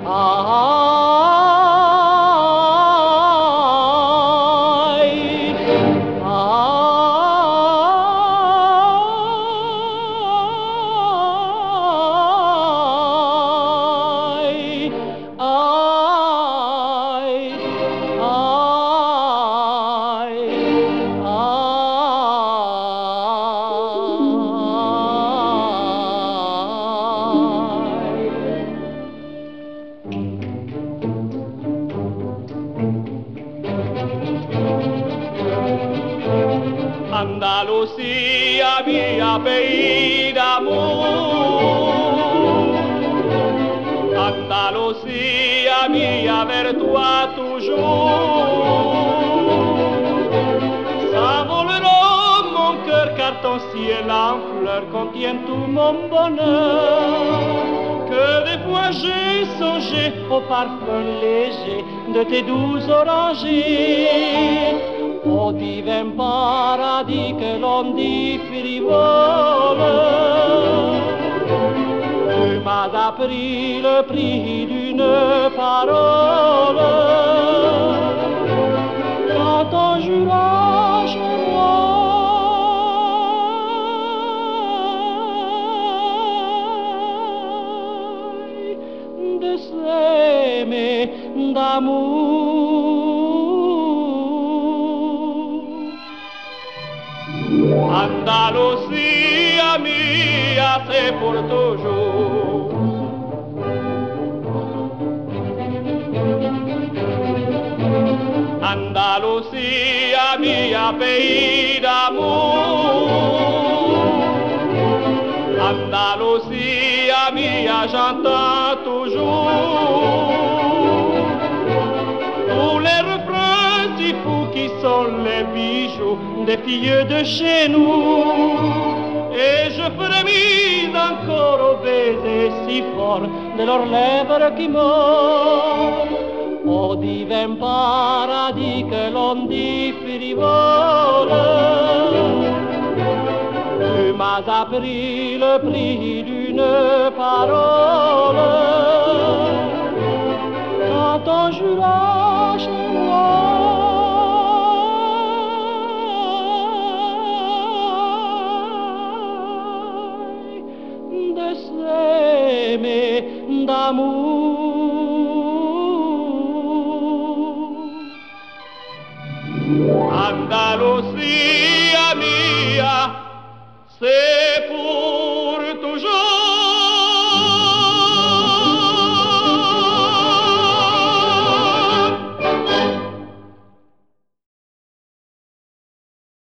Andalucía, mia pays d'amour. Andalucía, mia vers toi toujours. S'envolera mon cœur car ton ciel en fleurs contient tout mon bonheur. Que des fois j'ai songé au parfum léger de tes doux orangers. Au divin paradis que l'on dit frivole, tu m'as appris le prix d'une parole. Quand on jura chez moi de s'aimer d'amour, Andalucía mia, c'est pour toujours. Andalucía mia, pays d'amour. Andalucía mia, j'entends toujours tous les refrains si fous qui sont les bijoux des filles de chez nous. Et je frémis encore au baiser si fort de leurs lèvres qui meurent. Au divin paradis que l'on dit frivole, tu m'as appris le prix d'une parole. Quand on jura chez moi de s'aimer d'amour. Andalucía mia, c'est pour